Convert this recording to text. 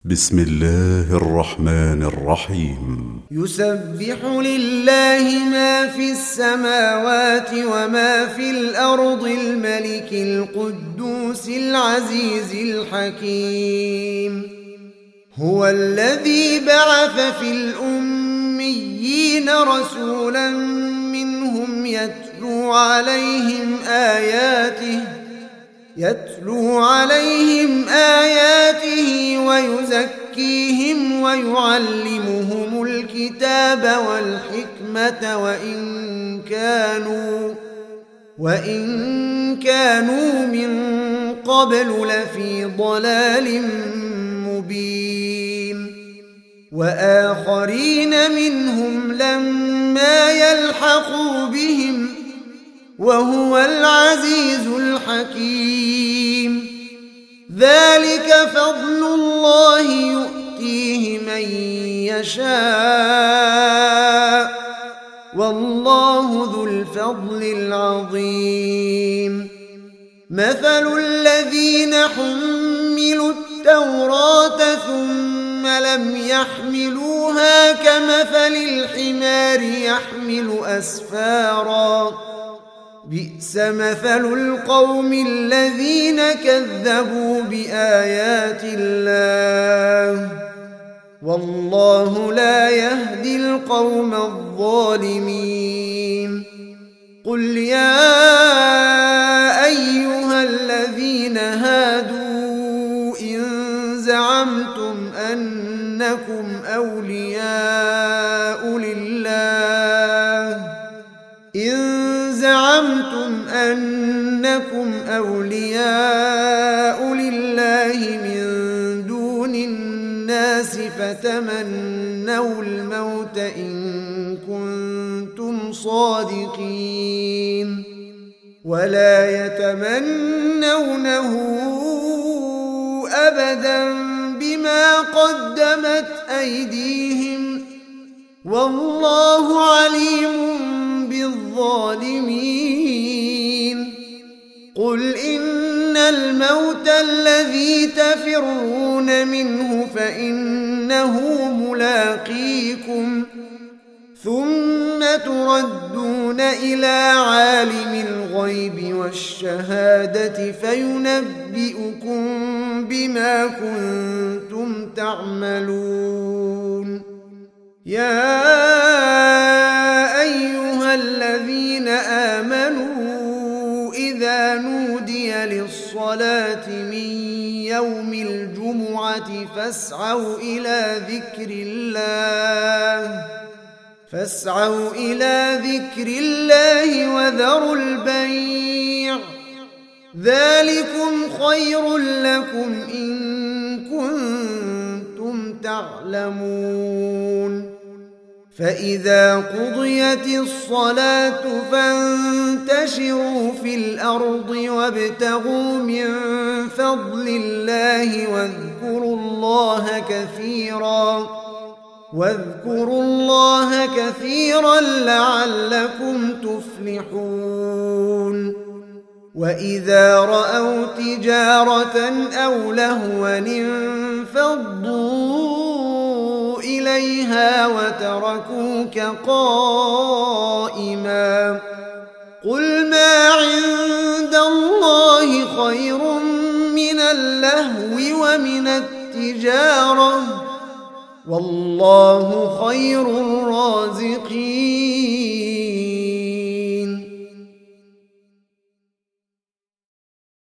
بسم الله الرحمن الرحيم. يسبح لله ما في السماوات وما في الأرض الملك القدوس العزيز الحكيم. هو الذي بعث في الأميين رسولا منهم يتلو عليهم آياته ويزكيهم ويعلمهم الكتاب والحكمة وإن كانوا من قبل لفي ضلال مبين. وآخرين منهم لما يلحقوا بهم وهو العزيز الحكيم. ذلك فضل الله يؤتيه من يشاء والله ذو الفضل العظيم. مثل الذين حملوا التوراة ثم لم يحملوها كمثل الحمار يحمل أسفارا بئس مثل القوم الذين كذبوا بآيات الله والله لا يهدي القوم الظالمين. قل يا أيها الذين هادوا إن زعمتم أنكم أولياء لله من دون الناس فتمنوا الموت إن كنتم صادقين ولا يتمنونه أبدا بما قدمت أيديهم والله عليم بالظالمين. قل إن الموت الذي تفرون منه فإنه ملاقيكم ثم تردون إلى عالم الغيب والشهادة فينبئكم بما كنتم تعملون. يا أيها الذين آمنوا إذا نودي للصلاة من يوم الجمعة فاسعوا إلى ذكر الله وذروا البيع ذلكم خير لكم إن كنتم تعلمون. فإذا قضيت الصلاة فانتشروا في الأرض وابتغوا من فضل الله واذكروا الله كثيرا لعلكم تفلحون. وإذا رأوا تجارة أو لهوا انفضوا إليها وتركوك قائما. قل ما عند الله خير من اللهو ومن التجارة والله خير الرازقين.